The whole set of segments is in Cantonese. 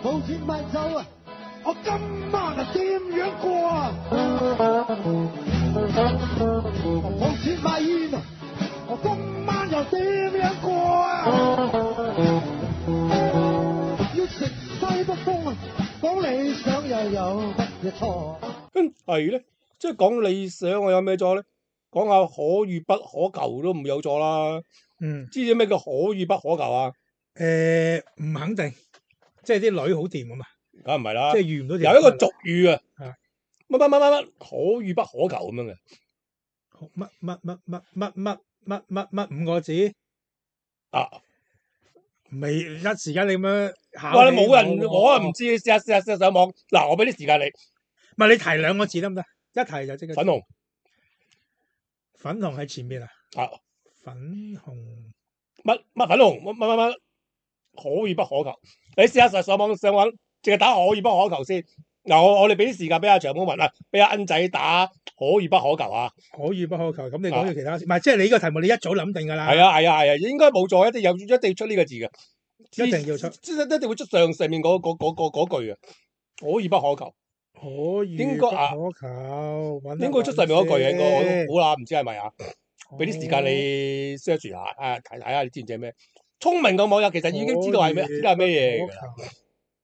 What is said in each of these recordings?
冇錢買酒啊！我今晚啊點樣過啊？冇錢買煙啊！我今晚又點樣過啊？要食西北風啊！講理想又有乜嘢錯？ 係咧，即係講理想，我有咩錯咧？講下可遇不可求都唔有錯啦。知唔知咩叫可遇不可求啊？ 唔肯定，即係啲女好掂啊嘛， 梗唔係啦， 即係遇唔到條有一個俗語啊， 係乜乜乜乜乜可遇不可求咁樣嘅。 乜五個字啊， 未一時間你咁樣考哇！ 起你冇人，我啊唔知，試下上網。嗱，我俾啲時間你。 唔係你提兩個字得唔得？一提就即刻。 粉紅， 粉紅喺前面啊。 啊， 粉紅乜粉紅乜可遇不可求。你試下上網上揾，淨係打可遇不可求先。嗱，我哋俾啲時間俾阿長毛問啊，俾阿恩仔打可遇不可求啊。 可遇不可求，咁你講咗其他先，唔係即係你呢個題目你一早諗定㗎啦。 係啊，應該冇錯，一定出呢個字嘅， 一定要出， 一定會出上面嗰句嘅，可遇不可求。 可遇不可求， 應該出上面嗰句嘅，我都估啦，唔知係咪啊？俾啲時間你 search 下，睇下你知唔知係咩？聰明嘅網友其實已經知道係咩，知道係咩嘢㗎啦。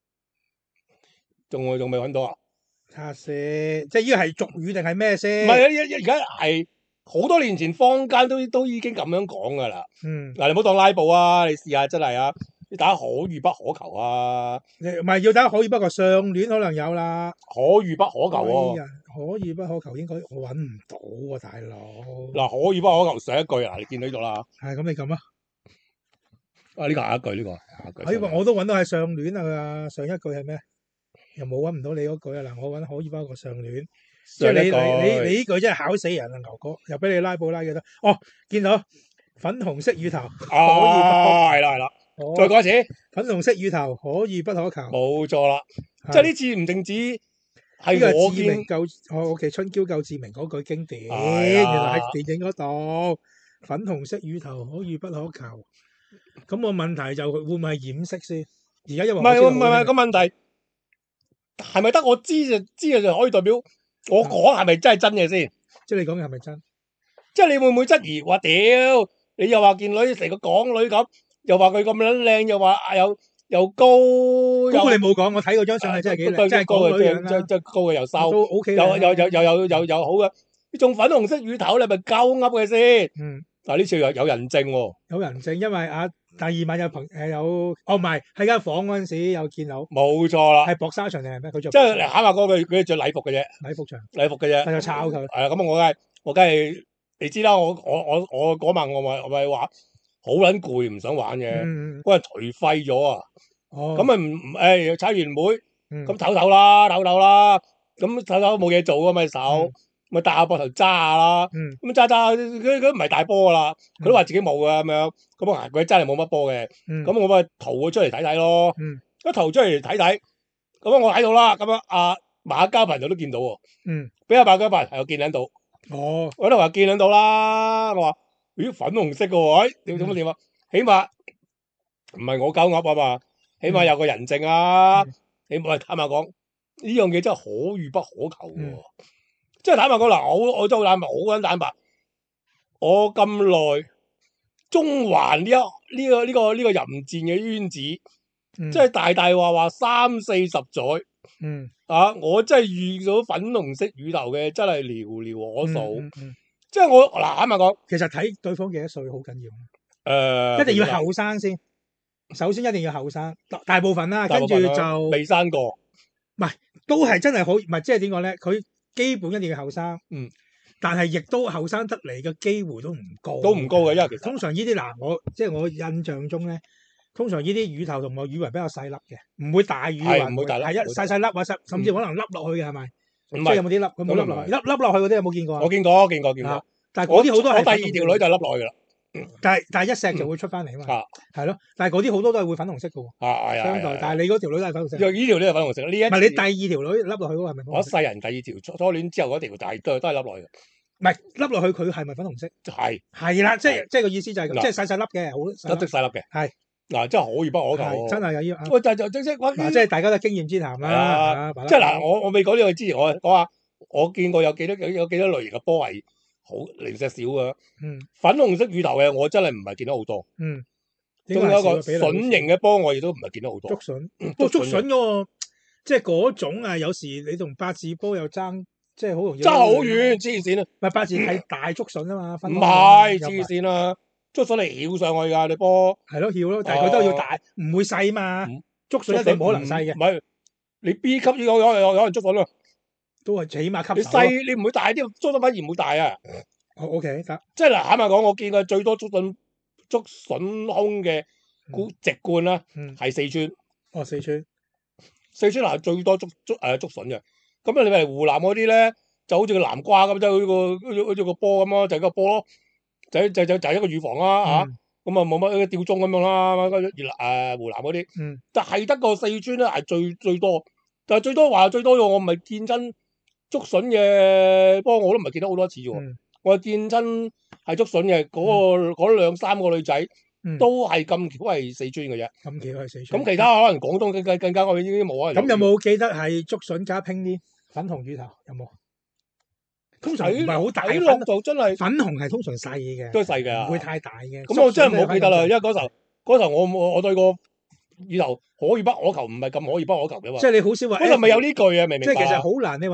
仲未揾到啊？ 睇下先，即係呢個係俗語定係咩先？ 唔係而家係好多年前坊間都已經咁樣講㗎啦。嗱，你唔好當拉布啊！你試下真係啊！你打可遇不可求啊！ 唔係要打可遇不可求，上聯可能有啦。 可遇不可求喎。 可遇不可求應該我揾唔到喎，大佬。 嗱，可遇不可求上一句嗱，你見到呢度啦。 係咁，你撳啊！ 呢個下一句，呢個下一句。 哎，我都揾到係上聯啊！上一句係咩？又冇揾唔到你嗰句啊！嗱，我揾可遇不可求上聯，即係你呢句真係考死人啊！牛哥又俾你拉布拉嘅得。哦，見到粉紅色乳頭， 係啦。再講一次， 粉紅色乳頭可遇不可求。 冇錯啦，即係呢次唔淨止係我見 OK，春嬌救志明嗰句經典，原來喺電影嗰度，粉紅色乳頭可遇不可求。咁個問題就會唔會係掩飾先？而家因為唔係個問題係咪得我知就可以代表我講係咪真係真嘅先？ 即係你講嘅係咪真？ 即係你會唔會質疑話屌？你又話見女成個港女咁，又話佢咁撚靚，又話又高。 嗰個你冇講，我睇嗰張相係真係幾靚，真係港女樣啦。 即係高嘅又瘦， 都 OK。 又好嘅。你仲粉紅色乳頭，你咪鳩噏嘅先。嗱，呢次有人證喎。 有人證，因為第二晚有唔係喺間房嗰陣時有見到。 冇錯啦。 係薄紗場定係咩？佢着即係你考下嗰句，佢着禮服嘅啫。 禮服場。 禮服嘅啫。 但係抄佢。 係啊，咁我梗係你知啦。我嗰晚我咪話好撚攰，唔想玩嘅。嗰日頹廢咗啊。咁咪踩完會，咁唞啦，咁唞冇嘢做啊，咪手。咪搭下膊頭揸下啦，咁揸佢唔係大波噶啦，佢都話自己冇噶咁樣，咁啊佢真係冇乜波嘅，咁我咪圖佢出嚟睇睇咯，一圖出嚟睇睇，咁我喺度啦，咁阿馬家朋友都見到喎，俾阿馬家朋友見撚到，我都話見撚到啦，我話咦粉紅色嘅喎，點啊？起碼唔係我鳩噏啊嘛，起碼有個人證啊，你冇人坦白講呢樣嘢真係可遇不可求喎。即係坦白講嗱，我真係好撚坦白。我咁耐中環呢個淫賤嘅圈子，即係大話30-40載。我真係遇到粉紅色乳頭嘅真係寥寥可數。即係我嗱坦白講， 其實睇對方幾多歲好緊要。一定要後生先。首先一定要後生，大部分啦，跟住就未生過。 唔係，都係真係好，唔係即係點講咧？佢基本一定要後生，但係亦都後生得嚟嘅機會都唔高， 嘅，因為其實通常呢啲嗱，我印象中咧，通常呢啲乳頭同我以為比較細粒嘅，唔會大乳暈，唔會大粒， 係細粒或甚至可能凹落去嘅係咪？ 唔係有冇啲粒？佢冇凹落去，凹落去嗰啲有冇見過？ 我見過。 但係嗰啲好多係我第二條女就凹落去㗎啦。 但係一錫就會出翻嚟啊嘛，係咯。但係嗰啲好多都係會粉紅色嘅喎，相對。但係你嗰條女都係粉紅色。 呢條女係粉紅色，呢一唔係你第二條女凹落去嗰個係咪？ 我世人第二條初戀之後嗰條都係凹落去嘅。 唔係凹落去佢係咪粉紅色？ 係啦，即係個意思就係即係細粒嘅，好細粒嘅。 係嗱，真係可遇不可求， 真係有喂，但係即係大家都經驗之談啦。 即係嗱，我未講呢個之前，我講下，我見過有幾多類型嘅波係好零舍少嘅。粉紅色乳頭嘅我真係唔係見到好多。仲有一個筍型嘅波，我亦都唔係見到好多。 竹筍，不過竹筍嗰個即係嗰種啊，有時你同八字波又爭，即係好容易爭好遠，黐線啊！ 唔係八字係大竹筍啊嘛， 唔係黐線啊！竹筍嚟翹上去㗎，你波係咯翹咯，但係佢都要大，唔會細嘛。竹筍一定冇可能細嘅。 唔係你 B 級有人竹筍咯， 都係起碼級。 你細你唔會大啲，竹筍反而唔會大啊。 OK 得。 即係嗱，坦白講，我見過最多竹筍胸嘅直冠啦，係四川。 四川。 四川嗱最多竹筍嘅。咁你咪湖南嗰啲咧，就好似個南瓜咁，即係好似個波咁咯，就係個波咯。就一個預防啦嚇，咁啊冇乜吊鐘咁樣啦，湖南嗰啲，但係得個四川咧係最多，但係最多咗，我唔係見真竹筍嘅波，我都唔係見得好多次啫喎，我係見真係竹筍嘅嗰兩三個女仔，都係咁巧係四川嘅啫， 咁巧係四川， 咁其他可能廣東更加我已經冇啊。 咁有冇記得係竹筍加拼啲粉紅乳頭有冇？通常唔係好大， 睇落就真係粉紅係通常細嘅， 都係細嘅， 唔會太大嘅。 咁我真係唔好記得啦，因為嗰時候我對個乳頭可遇不可求，唔係咁可遇不可求嘅嘛。 即係你好少話， 嗰陣咪有呢句啊，明唔明？ 即係其實好難，你話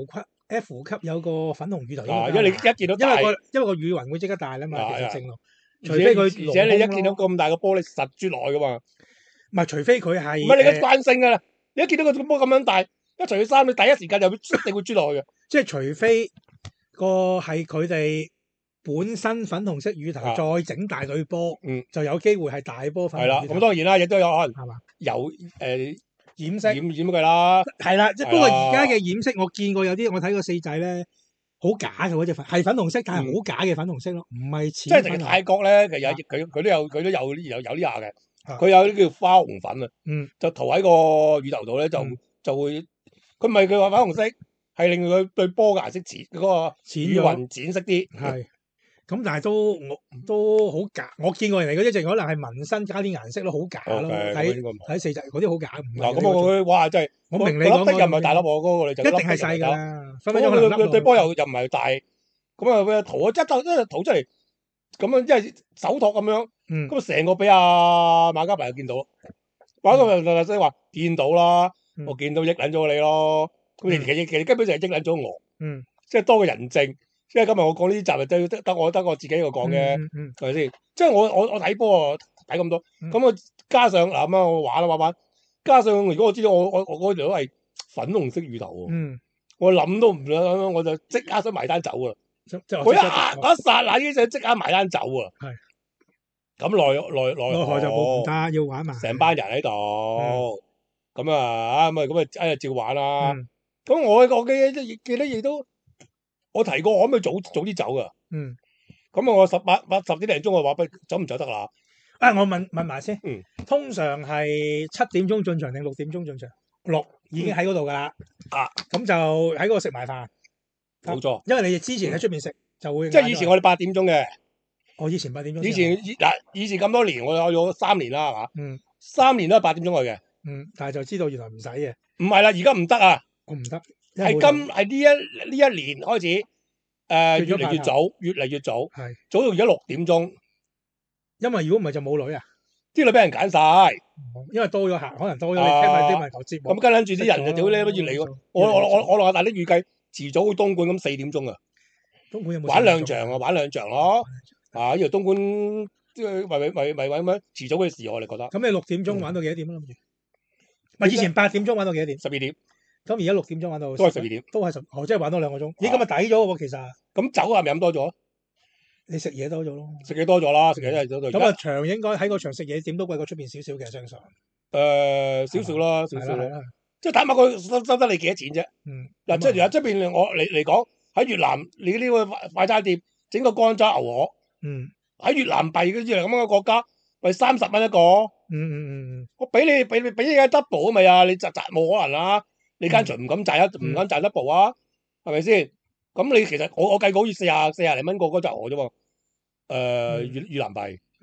F 級有個粉紅乳頭， 因為你一見到大， 因為個乳暈會即刻大啦嘛，其實正路。 除非佢，而且你一見到咁大個波，你實啜落去噶嘛。 唔係，除非佢係唔係你嘅慣性㗎啦。你一見到個波咁樣大，一除咗衫，你第一時間就一定會啜落去嘅。 即係除非個係佢哋本身粉紅色乳頭，再整大對波，就有機會係大波粉紅乳頭。係啦， 咁當然啦，亦都有可能係嘛？ 有染色染佢啦。 係啦，即係不過而家嘅染色，我見過有啲我睇過四仔咧，好假嘅嗰隻粉係粉紅色，但係好假嘅粉紅色咯，唔係似。即係泰國咧，其實佢都有呢下嘅，佢有啲叫花紅粉啊，就塗喺個乳頭度咧，就會佢唔係佢話粉紅色。係令佢對波嘅顏色嗰個乳暈淺色啲， 係咁，但係都好假。我見過人哋嗰啲，淨可能係紋身加啲顏色咯，好假咯。睇四仔嗰啲好假。 嗱咁我哇真係， 我明你講又唔係大粒喎，嗰個女仔一定係細㗎啦。 佢對波又唔係大，咁啊塗塗出嚟，咁樣即係手托咁樣，咁啊成個俾阿馬家鵬又見到，馬家鵬即係話見到啦，我見到益撚咗你咯。咁其實根本就係益撚咗我，即係多個人證。即係今日我講呢集咪得我自己一個講嘅，係咪先？即係我睇波睇咁多，咁我加上嗱咁啊，我玩，加上如果我知道我嗰條都係粉紅色乳頭喎，我諗都唔諗，我就即刻想埋單走啊！我一剎那已經想即刻埋單走啊！係咁奈何就冇唔得，要玩埋成班人喺度，咁啊照玩啦。咁我記得亦都我提過，我可唔可以早啲走噶？咁我10點零鐘我話不走唔走得啦？ 我問埋先。通常係7點鐘進場定6點鐘進場？6已經喺嗰度噶啦。咁就喺嗰度食埋飯。 冇錯。 因為你之前喺出邊食就會。 即係以前我哋8點鐘嘅。 我以前8點鐘。 以前咁多年，我有3年啦，係嘛？3年都係8點鐘去嘅。 但係就知道原來唔使嘅。 唔係啦，而家唔得啊！ 我唔得， 係呢一年開始，越嚟越早，係早到而家6點鐘。 因為如果唔係就冇女啊， 啲女俾人揀晒， 因為多咗客，可能多咗你聽埋啲埋頭節目。 咁跟住啲人就屌你乜越嚟喎！我話大啲預計遲早會東莞咁4點鐘啊！ 東莞有冇玩兩場咯？呢度東莞即係為咁樣遲早嘅事，我哋覺得。 咁你6點鐘玩到幾多點啊？諗住？咪以前8點鐘玩到幾多點 ？12點。 咁而家6點鐘玩到都係12點， 都係即係玩多2個鐘。咦，咁咪抵咗喎，其實。咁酒係咪飲多咗？ 你食嘢多咗咯。 食嘢多咗啦，食嘢真係多咗。 咁啊，場應該喺個場食嘢點都貴過出邊少少嘅，相信。 少少啦，少少啦。即係坦白講，收得你幾多錢啫？嗱，即係而家出邊我嚟講喺越南，你呢個快餐店整個乾炒牛河，喺越南幣嗰啲咁嘅國家，為30蚊一個。我俾你 double 啊咪啊！你冇可能啦。你間場唔敢賺double 啊，係咪先？咁你其實我計過好似40零蚊個嗰隻鵝啫喎，越南幣。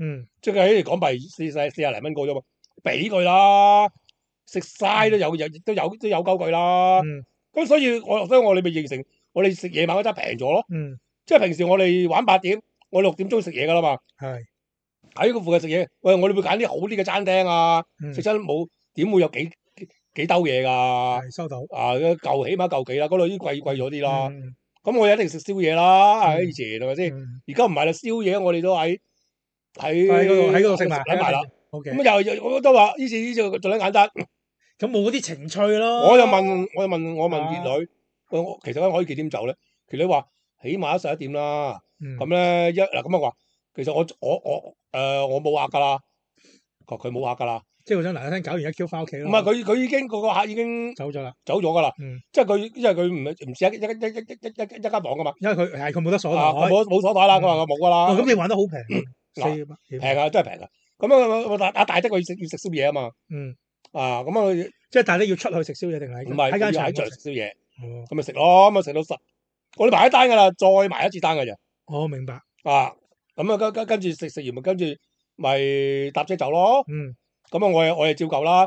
即係喺港幣40零蚊個啫嘛，俾佢啦，食晒都有鳩佢啦。咁所以我哋咪形成我哋食夜晚嗰陣平咗咯。即係平時我哋玩8點，我6點鐘食嘢噶啦嘛。 係喺個附近食嘢，喂，我哋會揀啲好啲嘅餐廳啊。食親冇點會有幾兜嘢㗎？ 係收到啊，起碼嚿幾啦，嗰度已經貴咗啲啦。咁我一定食宵夜啦，以前係咪先？而家唔係啦，宵夜我哋都喺嗰度食埋啦。 OK。 咁我都話以前做得簡單。 咁冇嗰啲情趣咯。 我問傑女，其實咧我可以幾點走咧？傑女話起碼11點啦。咁咧咁話，其實我冇客㗎啦。佢冇客㗎啦。 即係我想嗱嗱聲搞完1Q 翻屋企咯。 唔係佢已經個客已經走咗啦， 㗎啦。即係因為佢唔似一間房㗎嘛。 因為佢冇得鎖台， 冇鎖台啦。佢話冇㗎啦。 咁你玩得好平， 平啊，真係平啊。咁阿大的佢要食宵夜啊嘛。咁即係大的要出去食宵夜定係？ 唔係喺間場食宵夜。咁咪食咯，咁食到10，我哋埋一單㗎啦，再埋一次單㗎咋。 我明白。 咁跟住食完咪跟住咪搭車走咯。咁我哋照舊啦。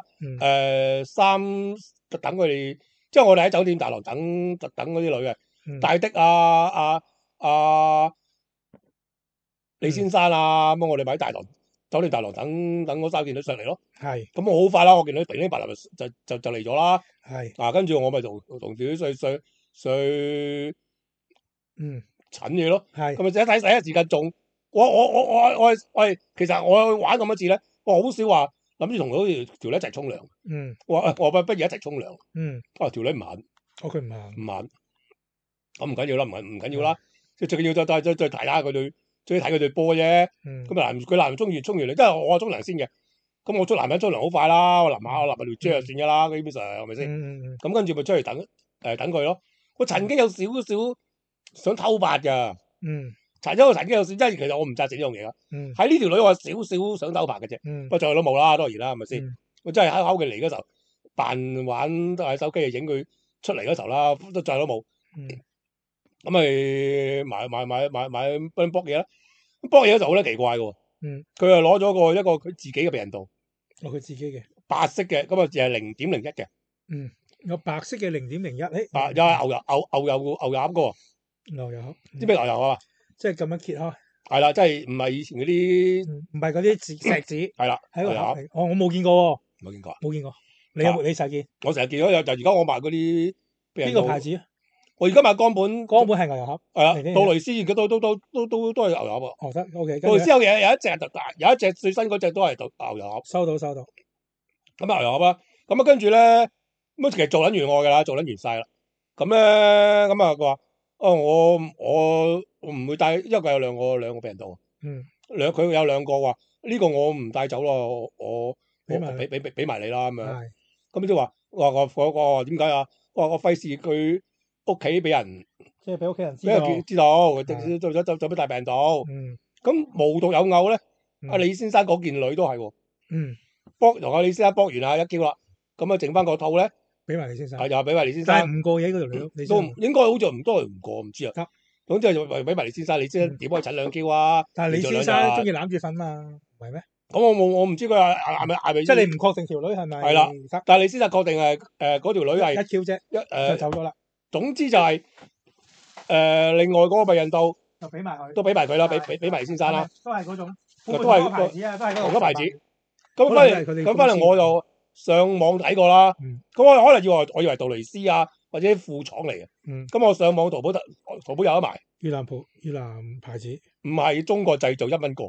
等佢哋，即係我哋喺酒店大堂等嗰啲女嘅。大的李先生啊，咁我哋咪喺酒店大堂等嗰3件女上嚟咯。 係。咁我好快啦，我見到平平白白就嚟咗啦。 係。 跟住我咪同啲上診嘢咯。係。咁咪睇第一時間中。我其實我玩咁多次咧，我好少話諗住同嗰條女一齊沖涼。我話不如一齊沖涼。條女唔肯。 佢唔肯。 咁唔緊要啦，唔緊要啦。最緊要再睇下佢對，最睇佢對波啫。咁佢男人沖完嚟，因為我沖涼先嘅。咁我男人沖涼好快啦，我淋下條遮就算噶啦，基本上係咪先？咁跟住咪出嚟等佢咯。我曾經有少少想偷拍㗎。曾經有少，即係其實我唔贊成呢樣嘢噶。喺呢條女我少少想偷拍嘅啫。不過最後都冇啦，當然啦，係咪先？我真係喺佢嚟嗰時候扮玩喺手機嚟影佢出嚟嗰時候啦，都最後都冇。咁咪買卜嘢啦。卜嘢嗰時候好咧奇怪嘅喎。佢係攞咗一個佢自己嘅避孕道。 佢自己嘅白色嘅，咁就係0.01嘅。 有白色嘅0.01， 又係牛油盒嘅喎。 牛油盒， 知咩牛油啊？ 即係咁樣揭開。 係啦，即係唔係以前嗰啲， 唔係嗰啲石子。係啦， 喺個盒嚟。我冇見過喎。 冇見過。 冇見過。你成日見？ 我成日見咗，就而家我買嗰啲邊個牌子啊？ 我而家買岡本係牛油盒。 係啦，杜蕾斯而家都係牛油盒。 得 OK。 杜蕾斯有一隻最新嗰隻都係牛油盒。 收到。 咁牛油盒啦，咁跟住咧，咁其實做撚完我㗎啦，做撚完晒啦。咁咧，佢話：我唔會帶，因為佢有兩個避孕道。佢有2個話呢個我唔帶走咯，我俾埋你啦咁樣。咁即係話我點解啊？我費事佢屋企俾人， 即係俾屋企人知道，做咩帶避孕道？咁無獨有偶咧，阿李先生嗰件女都係喎。同阿李先生搏完啊1Q啦，咁剩翻個套咧， 俾埋李先生。 又俾埋李先生。 但係5個嘢嗰條女都應該好似唔多唔過，唔知啊。總之就俾埋李先生，李先生點可以診2Q啊？ 但係李先生中意攬住瞓嘛，唔係咩？ 咁我唔知佢係咪即係你唔確定條女係咪？ 係啦，但係李先生確定係嗰條女係 1Q啫，就走咗啦。 總之就係另外嗰個避孕道就俾埋佢， 都俾埋佢啦，俾埋李先生啦。 都係嗰種， 都係牌子啊，都係同個牌子。咁翻嚟我就上網睇過啦。咁我可能我以為杜蕾斯啊或者副廠嚟嘅。咁我上網淘寶有得賣。 越南牌子。 唔係中國製造，1蚊個。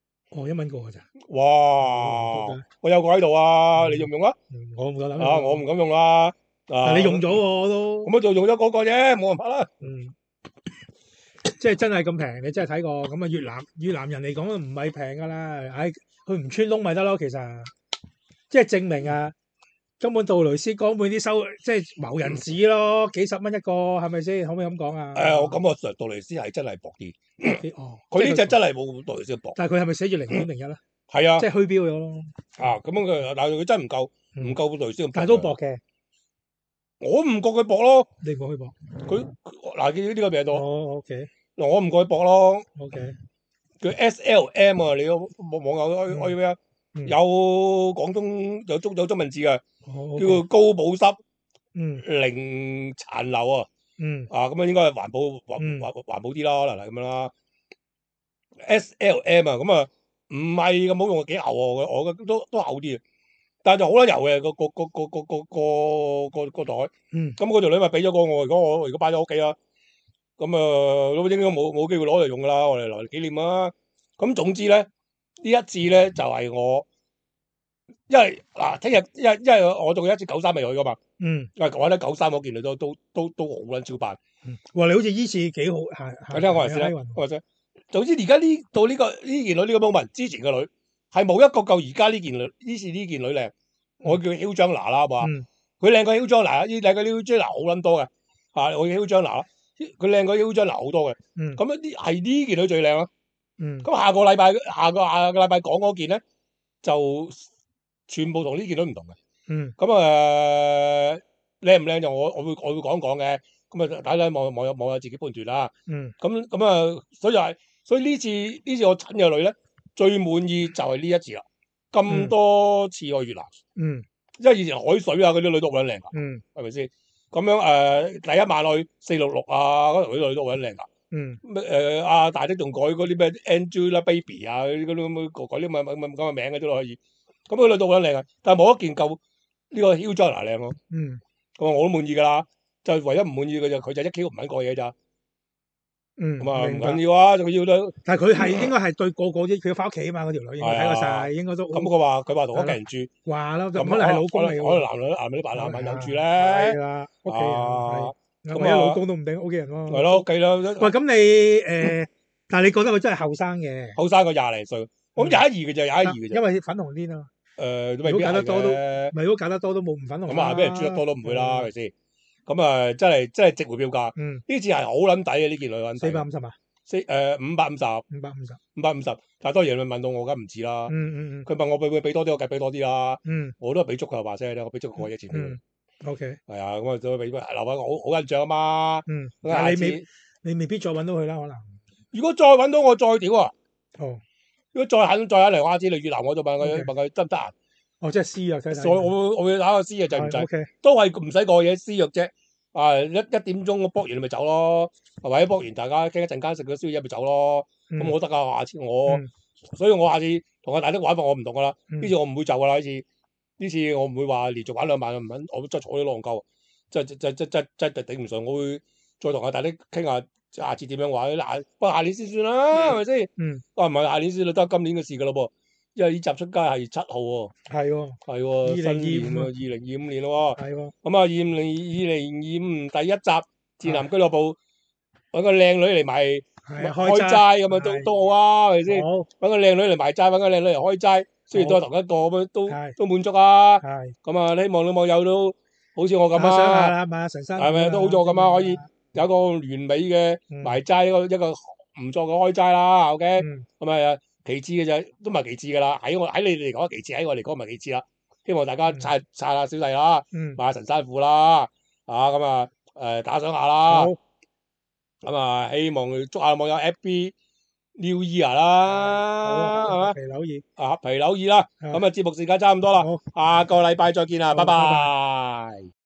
1蚊個㗎咋？ 哇！我有個喺度啊，你用唔用啊？ 我唔夠膽。 我唔敢用啦。 但你用咗我都。 咁我就用咗嗰個啫，冇辦法啦。 即係真係咁平，你真係睇過咁啊？越南人嚟講唔係平㗎啦，佢唔穿窿咪得咯，其實即係證明啊，根本杜蕾斯根本啲即係謀人子咯，幾十蚊一個係咪先？可唔可以咁講啊？ 我感覺杜蕾斯係真係薄啲。 佢呢隻真係冇杜蕾斯薄。 但係佢係咪寫住0.01咧？ 係啊， 即係虛標咗咯。 咁樣但係佢真係唔夠杜蕾斯咁薄。 但係都薄嘅。 我唔覺佢薄咯。 你唔覺佢薄？ 佢見呢個病毒。 OK。 我唔覺佢薄咯。 OK。 叫 SLM 啊，你個網友可以咩啊？有廣東有中文字嘅，叫做高保濕，零殘留啊。咁啊應該係環保啲啦，可能係咁樣啦。SLM 啊，咁啊唔係咁好用，幾厚喎，我覺得都厚啲嘅，但係就好撚油嘅個袋。咁嗰條女咪俾咗我，如果擺咗屋企啦，咁都應該冇機會攞嚟用噶啦，我哋來紀念啦。咁總之咧，呢一次咧就係我，因為嗱聽日，因為我仲有一次93未去噶嘛。因為講咧93嗰件女都好撚超班。 哇！你好似依次幾好， 係聽我話先啦，我話先。總之而家到呢件女呢個 moment 之前嘅女係冇一個夠而家呢件女靚。我叫 Hilljana 啦，係嘛？佢靚過 Hilljana，靚過 Hilljana 好撚多嘅。我叫 Hilljana，佢靚過 Hilljana 好多嘅。咁係呢件女最靚啦。咁下個禮拜講嗰件咧，就全部同呢件女唔同嘅。咁靚唔靚就我會講嘅。咁大家網友自己判斷啦。所以呢次我親嘅女咧，最滿意就係呢一次啦。咁多次去越南，因為以前海水啊嗰啲女都好撚靚㗎，係咪先？咁樣第一晚去466啊，嗰條女都好撚靚㗎。阿大的仲改嗰啲咩 Angelababy 啊，嗰啲改啲咁嘅名嘅都可以。咁嗰女都好撚靚啊，但係冇一件夠呢個 Hilljana 靚咯。咁我都滿意㗎啦，就唯一唔滿意嘅就佢就一 Q 唔肯過嘢咋。咁啊唔緊要啊，仲要都。 但係佢係應該係對個啲，佢要翻屋企啊嘛，嗰條女應該睇過晒，應該都。 咁佢話同屋企人住。 話啦，咁可能係老公嚟喎。 可能男女扮男朋友住咧。 係啦，屋企人係。咁啊，老公都唔定屋企人咯。 係咯，屋企啦。 喂，咁你但係你覺得佢真係後生嘅？ 後生個廿零歲，我諗22嘅啫，22嘅啫。 因為粉紅啲啊嘛。 都未必係嘅。 如果揀得多都冇唔粉紅。 咁啊，俾人豬得多都唔會啦，係咪先？咁啊，真係值回票價。呢次係好撚抵嘅呢件女撚。 450啊 ？550，但係當然佢問到我，梗唔止啦。佢問我會唔會俾多啲，我梗係俾多啲啦。我都係俾足佢話聲，我俾足佢過嘢錢俾佢。 OK。係啊，咁啊再俾留翻好印象啊嘛。 但係你未必再揾到佢啦，可能。 如果再揾到我再屌啊！如果再肯嚟我知你越南，我就問佢得唔得閒？ 即係私約睇。 我會打個私約就唔使，都係唔使過夜私約啫。1點鐘我卜完你咪走咯，或者卜完大家傾一陣間食咗宵夜咪走咯。咁我得噶，下次所以我下次同阿大的玩法我唔同噶啦。呢次我唔會就噶啦，呢次我唔會話連續玩2晚唔肯，我真係坐啲浪鳩，真係頂唔順。我會再同阿大的傾下下次點樣玩。不過下年先算啦，係咪先？唔係下年先啦，得今年嘅事噶咯噃。因為呢集出街係7號喎。係喎，新年喎，2025年咯喎。係喎。咁啊，2025第一集賤男俱樂部揾個靚女嚟埋開齋咁啊，都好啊，係咪先？揾個靚女嚟埋齋，揾個靚女嚟開齋，雖然都係同一個咁都滿足啊。咁啊，希望啲網友都好似我咁啊，係咪都好似我咁啊，可以有個完美嘅埋齋一個唔錯嘅開齋啦。OK，咁啊。其次嘅就都唔係其次噶啦，喺你哋嚟講係其次，喺我嚟講唔係其次啦。希望大家撐下小弟啦，買下神山褲啦，咁啊打賞下啦。咁啊希望祝下網友 Happy New Year 啦，係嘛？皮柳二啦。咁啊節目時間差唔多啦，下個禮拜再見啦，拜拜。